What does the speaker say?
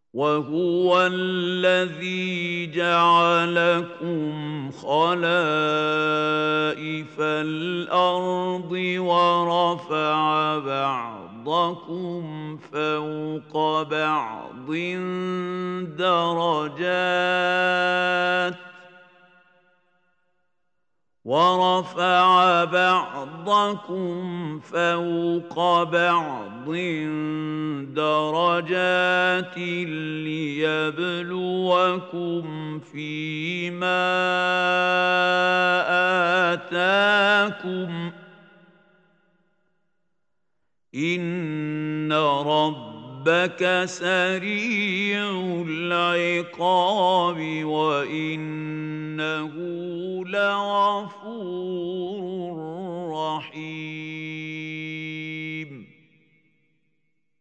وهو الذي جعلكم خلائف الأرض ورفع بعضكم فوق بعض درجات ورفع بعضكم فوق بعض درجات ليبلوكم فيما آتاكم إن ربك سريع العقاب وإنه لغفور رحيم